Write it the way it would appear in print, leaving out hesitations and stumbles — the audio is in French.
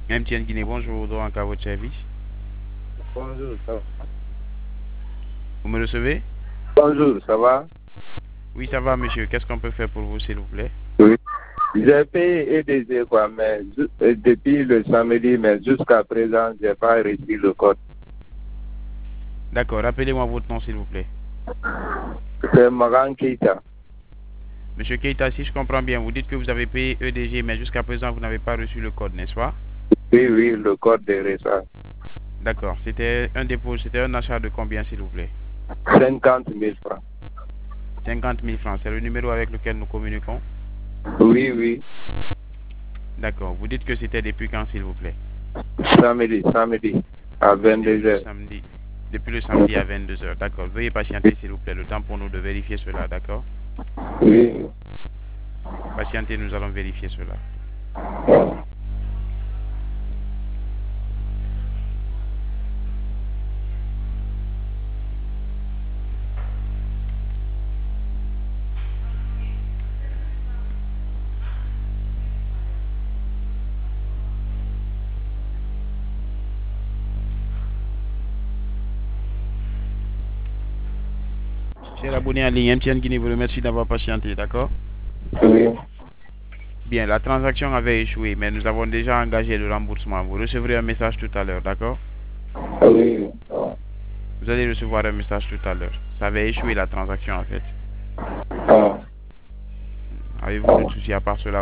MTN Guinée, bonjour, donc à votre service. Bonjour, ça va? Vous me recevez? Bonjour, ça va? Oui, ça va, monsieur. Qu'est-ce qu'on peut faire pour vous, s'il vous plaît? Oui. J'ai payé EDG, quoi, mais depuis le samedi, mais jusqu'à présent, j'ai pas reçu le code. D'accord, rappelez-moi votre nom, s'il vous plaît. C'est Maran Keita. Monsieur Keita, si je comprends bien, vous dites que vous avez payé EDG, mais jusqu'à présent, vous n'avez pas reçu le code, n'est-ce pas? Oui, oui, le code de récent. D'accord, c'était un dépôt, c'était un achat de combien, s'il vous plaît? 50 000 francs. 50 000 francs, c'est le numéro avec lequel nous communiquons? Oui, oui. D'accord, vous dites que c'était depuis quand, s'il vous plaît? Samedi, à Depuis le 22 heures. samedi. Depuis le samedi à 22 heures. D'accord, veuillez patienter, s'il vous plaît, le temps pour nous de vérifier cela, d'accord? Oui. Patientez, nous allons vérifier cela. Cher abonné en ligne, MTN Guinée vous remercie d'avoir patienté, d'accord? Oui. Bien, la transaction avait échoué, mais nous avons déjà engagé le remboursement. Vous recevrez un message tout à l'heure, d'accord? Oui. Vous allez recevoir un message tout à l'heure. Ça avait échoué la transaction en fait. Ah. Avez-vous d'autres soucis à part cela?